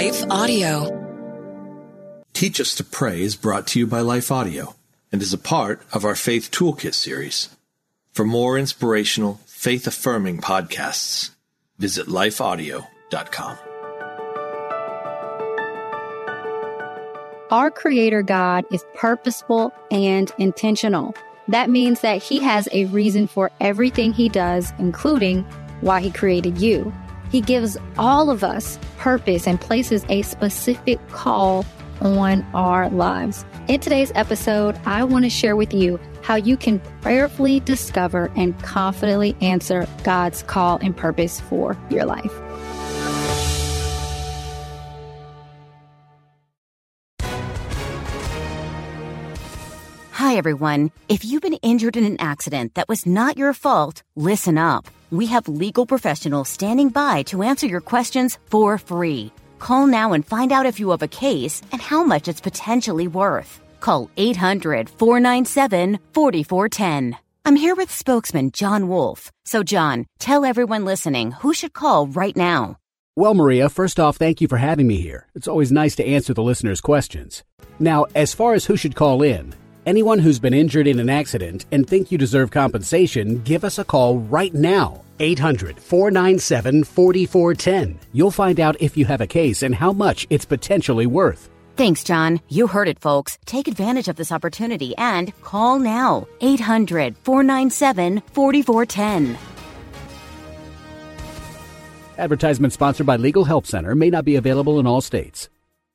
Life Audio. Teach Us to Pray is brought to you by Life Audio and is a part of our Faith Toolkit series. For more inspirational, faith-affirming podcasts, visit lifeaudio.com. Our Creator God is purposeful and intentional. That means that He has a reason for everything He does, including why He created you. He gives all of us purpose and places a specific call on our lives. In today's episode, I want to share with you how you can prayerfully discover and confidently answer God's call and purpose for your life. Hi, everyone. If you've been injured in an accident that was not your fault, listen up. We have legal professionals standing by to answer your questions for free. Call now and find out if you have a case and how much it's potentially worth. Call 800-497-4410. I'm here with spokesman John Wolf. So, John, tell everyone listening who should call right now. Well, Maria, first off, thank you for having me here. It's always nice to answer the listeners' questions. Now, as far as who should call in, anyone who's been injured in an accident and think you deserve compensation, give us a call right now. 800-497-4410. You'll find out if you have a case and how much it's potentially worth. Thanks, John. You heard it, folks. Take advantage of this opportunity and call now. 800-497-4410. Advertisement sponsored by Legal Help Center. May not be available in all states.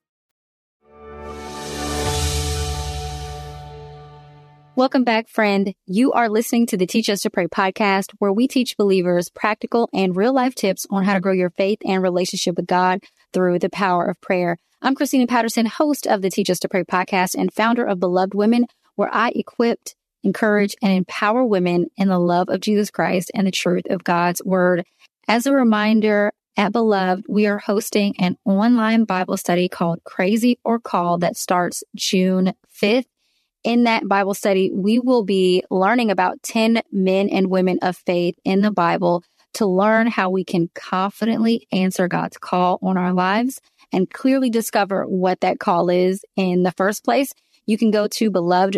Welcome back, friend. You are listening to the Teach Us to Pray podcast, where we teach believers practical and real-life tips on how to grow your faith and relationship with God through the power of prayer. I'm Christina Patterson, host of the Teach Us to Pray podcast and founder of Beloved Women, where I equip, encourage, and empower women in the love of Jesus Christ and the truth of God's Word. As a reminder, at Beloved, we are hosting an online Bible study called Crazy or Called that starts June 5th. In that Bible study, we will be learning about 10 men and women of faith in the Bible to learn how we can confidently answer God's call on our lives and clearly discover what that call is in the first place. You can go to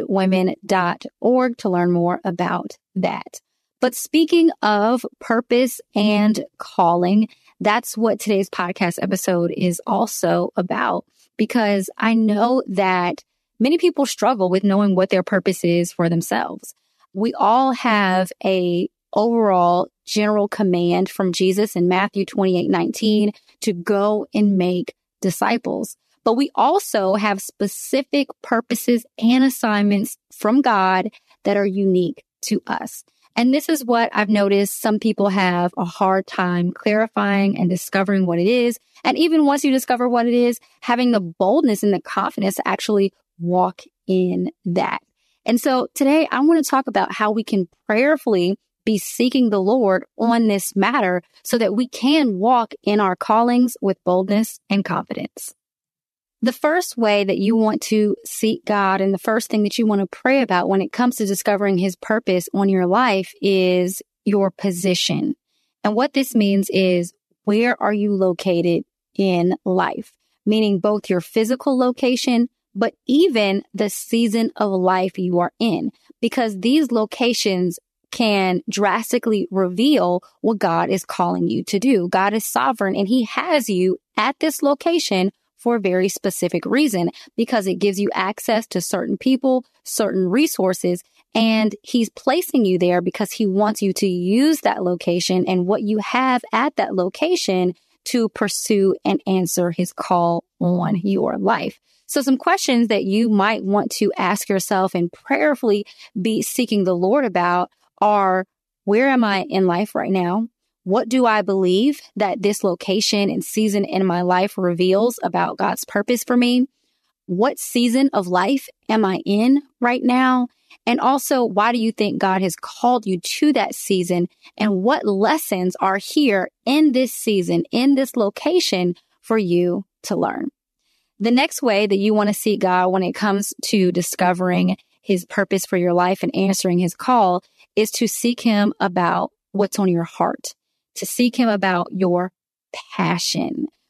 belovedwomen.org to learn more about that. But speaking of purpose and calling, that's what today's podcast episode is also about, because I know that many people struggle with knowing what their purpose is for themselves. We all have a overall general command from Jesus in Matthew 28:19 to go and make disciples. But we also have specific purposes and assignments from God that are unique to us. And this is what I've noticed some people have a hard time clarifying and discovering what it is. And even once you discover what it is, having the boldness and the confidence to actually walk in that. And so today I want to talk about how we can prayerfully be seeking the Lord on this matter so that we can walk in our callings with boldness and confidence. The first way that you want to seek God and the first thing that you want to pray about when it comes to discovering His purpose on your life is your position. And what this means is, where are you located in life? Meaning both your physical location, but even the season of life you are in, because these locations can drastically reveal what God is calling you to do. God is sovereign and He has you at this location for a very specific reason, because it gives you access to certain people, certain resources, and He's placing you there because He wants you to use that location and what you have at that location to pursue and answer His call on your life. So some questions that you might want to ask yourself and prayerfully be seeking the Lord about are, where am I in life right now? What do I believe that this location and season in my life reveals about God's purpose for me? What season of life am I in right now? And also, why do you think God has called you to that season? And what lessons are here in this season, in this location for you to learn? The next way that you want to seek God when it comes to discovering His purpose for your life and answering His call is to seek Him about what's on your heart, to seek Him about your passion.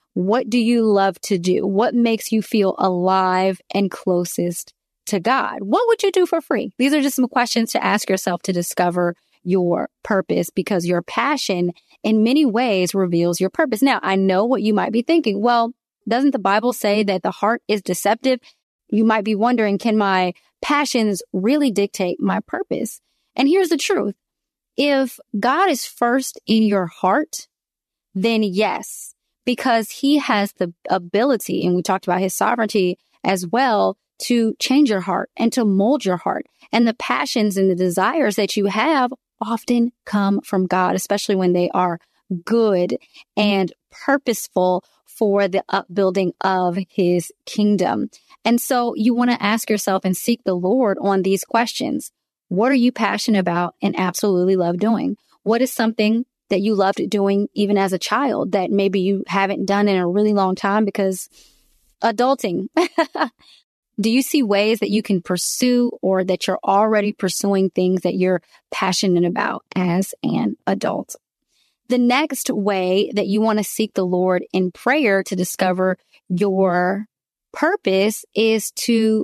What do you love to do? What makes you feel alive and closest to God? What would you do for free? These are just some questions to ask yourself to discover your purpose, because your passion in many ways reveals your purpose. Now, I know what you might be thinking. Well, doesn't the Bible say that the heart is deceptive? You might be wondering, can my passions really dictate my purpose? And here's the truth. If God is first in your heart, then yes, because he has the ability, and we talked about his sovereignty as well, to change your heart and to mold your heart. And the passions and the desires that you have often come from God, especially when they are good and purposeful for the upbuilding of his kingdom. And so you want to ask yourself and seek the Lord on these questions. What are you passionate about and absolutely love doing? What is something that you loved doing even as a child that maybe you haven't done in a really long time because adulting? Do you see ways that you can pursue, or that you're already pursuing things that you're passionate about as an adult? The next way that you want to seek the Lord in prayer to discover your purpose is to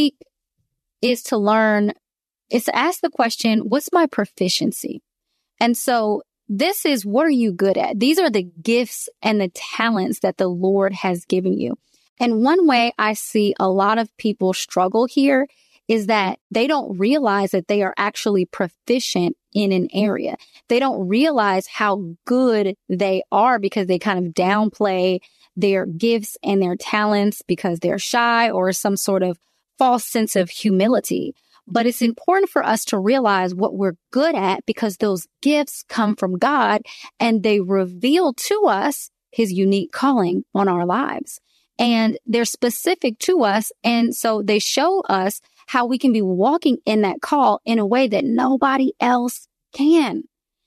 ask the question, what's my proficiency? And so this is, what are you good at? These are the gifts and the talents that the Lord has given you. And one way I see a lot of people struggle here is that they don't realize that they are actually proficient in an area. They don't realize how good they are because they kind of downplay their gifts and their talents because they're shy or some sort of false sense of humility. But it's important for us to realize what we're good at, because those gifts come from God and they reveal to us his unique calling on our lives. And they're specific to us. And so they show us how we can be walking in that call in a way that nobody else can.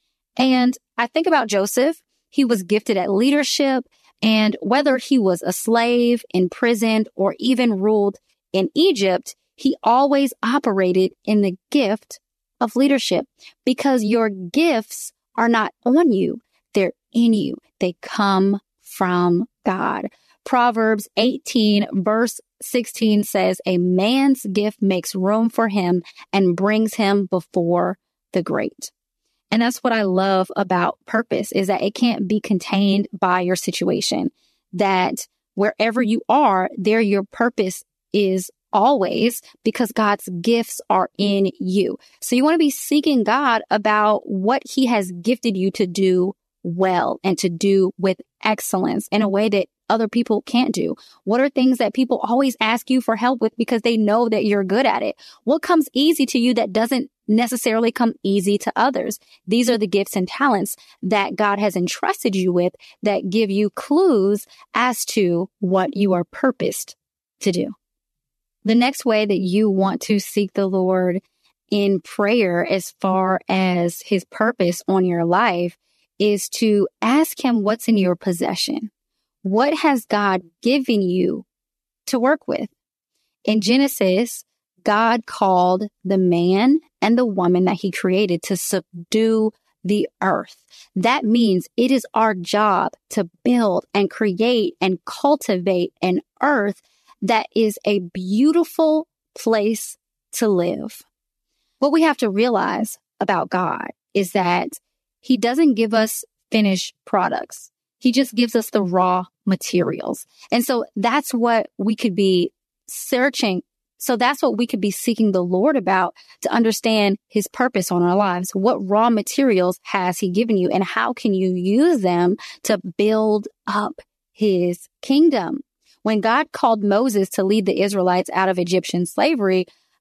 And I think about Joseph. He was gifted at leadership. And whether he was a slave, imprisoned, or even ruled in Egypt, he always operated in the gift of leadership, because your gifts are not on you. They're in you. They come from God. Proverbs 18 verse 16 says, a man's gift makes room for him and brings him before the great. And that's what I love about purpose, is that it can't be contained by your situation, that wherever you are, there your purpose is always, because God's gifts are in you. So you want to be seeking God about what he has gifted you to do well and to do with excellence in a way that other people can't do. What are things that people always ask you for help with because they know that you're good at it? What comes easy to you that doesn't necessarily come easy to others? These are the gifts and talents that God has entrusted you with that give you clues as to what you are purposed to do. The next way that you want to seek the Lord in prayer as far as his purpose on your life is to ask him what's in your possession. What has God given you to work with? In Genesis, God called the man and the woman that he created to subdue the earth. That means it is our job to build and create and cultivate an earth that is a beautiful place to live. What we have to realize about God is that he doesn't give us finished products. He just gives us the raw materials. And so that's what we could be searching. So that's what we could be seeking the Lord about, to understand his purpose on our lives. What raw materials has he given you, and how can you use them to build up his kingdom? When God called Moses to lead the Israelites out of Egyptian slavery,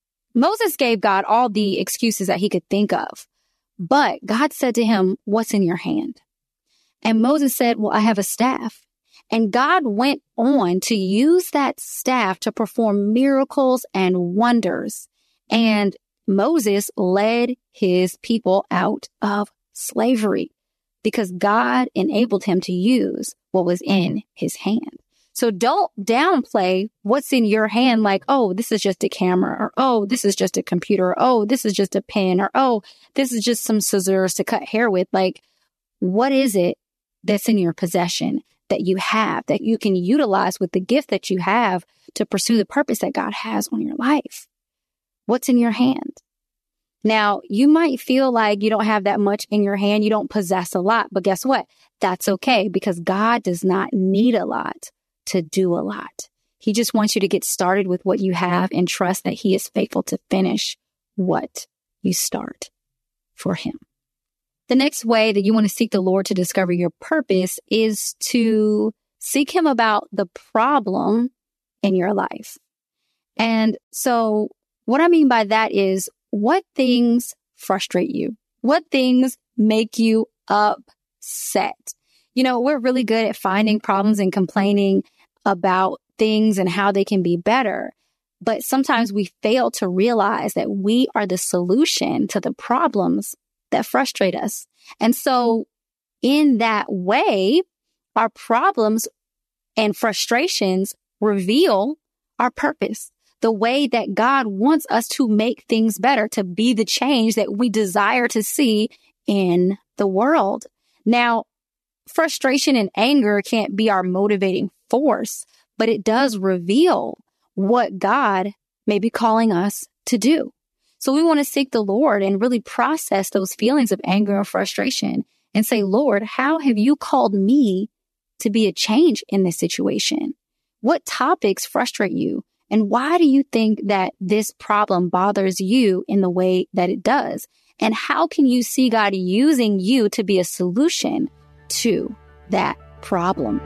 Moses gave God all the excuses that he could think of. But God said to him, what's in your hand? And Moses said, well, I have a staff. And God went on to use that staff to perform miracles and wonders. And Moses led his people out of slavery because God enabled him to use what was in his hand. So don't downplay what's in your hand, like, oh, this is just a camera, or oh, this is just a computer, or oh, this is just a pen, or oh, this is just some scissors to cut hair with. Like, what is it that's in your possession that you have, that you can utilize with the gift that you have to pursue the purpose that God has on your life? What's in your hand? Now, you might feel like you don't have that much in your hand. You don't possess a lot, but guess what? That's okay, because God does not need a lot to do a lot. He just wants you to get started with what you have and trust that He is faithful to finish what you start for Him. The next way that you want to seek the Lord to discover your purpose is to seek Him about the problem in your life. And so what I mean by that is, what things frustrate you? What things make you upset? You know, we're really good at finding problems and complaining about things and how they can be better. But sometimes we fail to realize that we are the solution to the problems that frustrate us. And so in that way, our problems and frustrations reveal our purpose, the way that God wants us to make things better, to be the change that we desire to see in the world. Now, frustration and anger can't be our motivating force, but it does reveal what God may be calling us to do. So we want to seek the Lord and really process those feelings of anger and frustration and say, Lord, how have you called me to be a change in this situation? What topics frustrate you? And why do you think that this problem bothers you in the way that it does? And how can you see God using you to be a solution to that problem?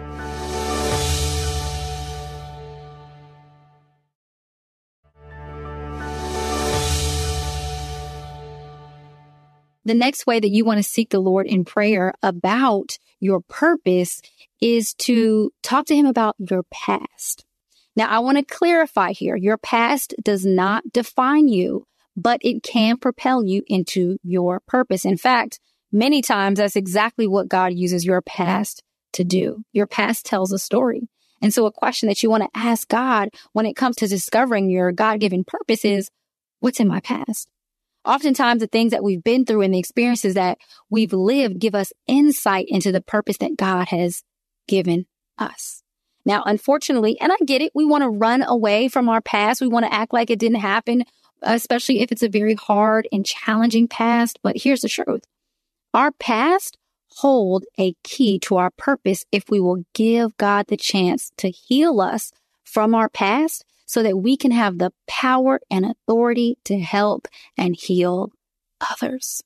The next way that you want to seek the Lord in prayer about your purpose is to talk to Him about your past. Now, I want to clarify here, your past does not define you, but it can propel you into your purpose. In fact, many times that's exactly what God uses your past to do. Your past tells a story. And so a question that you want to ask God when it comes to discovering your God-given purpose is, what's in my past? Oftentimes, the things that we've been through and the experiences that we've lived give us insight into the purpose that God has given us. Now, unfortunately, and I get it, we want to run away from our past. We want to act like it didn't happen, especially if it's a very hard and challenging past. But here's the truth. Our past hold a key to our purpose if we will give God the chance to heal us from our past so that we can have the power and authority to help and heal others.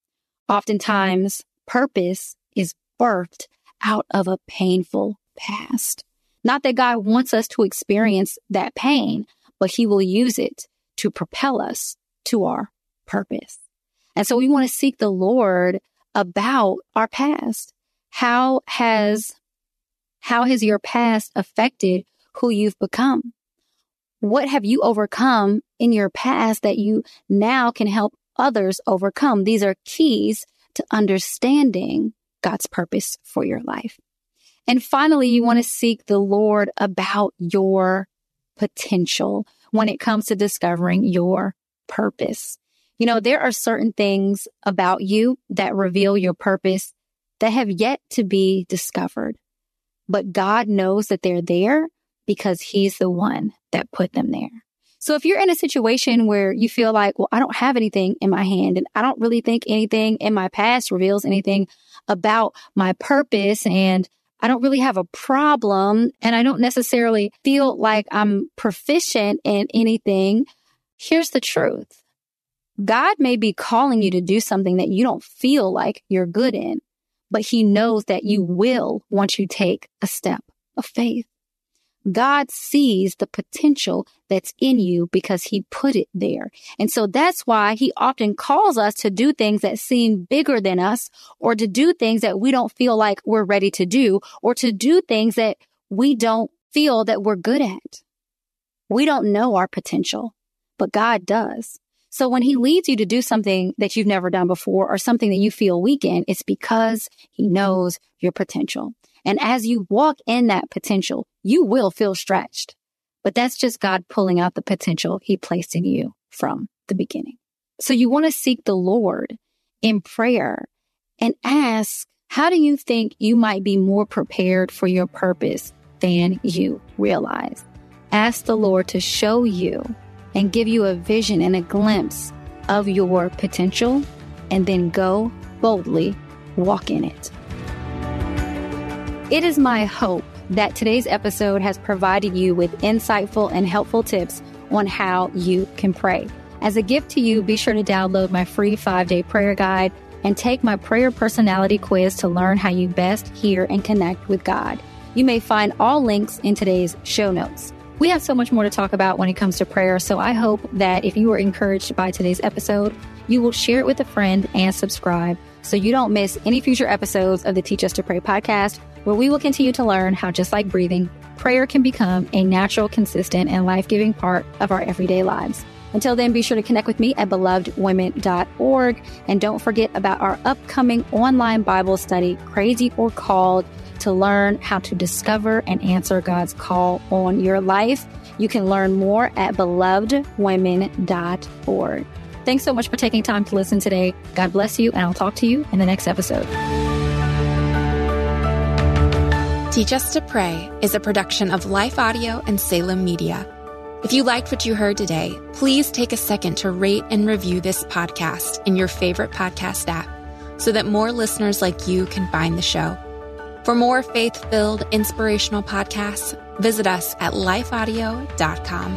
Oftentimes, purpose is birthed out of a painful past. Not that God wants us to experience that pain, but He will use it to propel us to our purpose. And so we want to seek the Lord about our past. How has your past affected who you've become? What have you overcome in your past that you now can help others overcome? These are keys to understanding God's purpose for your life. And finally, you want to seek the Lord about your potential when it comes to discovering your purpose. You know, there are certain things about you that reveal your purpose that have yet to be discovered. But God knows that they're there because He's the one that put them there. So if you're in a situation where you feel like, well, I don't have anything in my hand and I don't really think anything in my past reveals anything about my purpose, and I don't really have a problem, and I don't necessarily feel like I'm proficient in anything, here's the truth. God may be calling you to do something that you don't feel like you're good in, but He knows that you will once you take a step of faith. God sees the potential that's in you because He put it there. And so that's why He often calls us to do things that seem bigger than us, or to do things that we don't feel like we're ready to do, or to do things that we don't feel that we're good at. We don't know our potential, but God does. So when He leads you to do something that you've never done before, or something that you feel weak in, it's because He knows your potential. And as you walk in that potential, you will feel stretched. But that's just God pulling out the potential He placed in you from the beginning. So you want to seek the Lord in prayer and ask How do you think you might be more prepared for your purpose than you realize? Ask the Lord to show you and give you a vision and a glimpse of your potential, and then go boldly walk in it. It is my hope that today's episode has provided you with insightful and helpful tips on how you can pray. As a gift to you, be sure to download my free 5-day prayer guide and take my prayer personality quiz to learn how you best hear and connect with God. You may find all links in today's show notes. We have so much more to talk about when it comes to prayer, so I hope that if you were encouraged by today's episode, you will share it with a friend and subscribe so you don't miss any future episodes of the Teach Us to Pray podcast, where we will continue to learn how, just like breathing, prayer can become a natural, consistent, and life-giving part of our everyday lives. Until then, be sure to connect with me at belovedwomen.org. And don't forget about our upcoming online Bible study, Crazy or Called, to learn how to discover and answer God's call on your life. You can learn more at belovedwomen.org. Thanks so much for taking time to listen today. God bless you, and I'll talk to you in the next episode. Teach Us to Pray is a production of Life Audio and Salem Media. If you liked what you heard today, please take a second to rate and review this podcast in your favorite podcast app so that more listeners like you can find the show. For more faith-filled, inspirational podcasts, visit us at lifeaudio.com.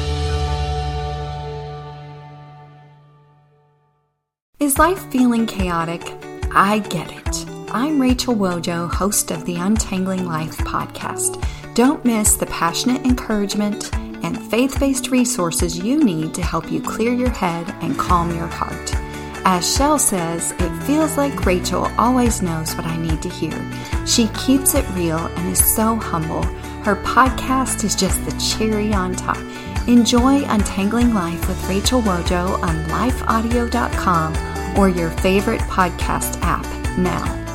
Is life feeling chaotic? I get it. I'm Rachel Wojo, host of the Untangling Life podcast. Don't miss the passionate encouragement and faith-based resources you need to help you clear your head and calm your heart. As Shell says, it feels like Rachel always knows what I need to hear. She keeps it real and is so humble. Her podcast is just the cherry on top. Enjoy Untangling Life with Rachel Wojo on lifeaudio.com or your favorite podcast app now.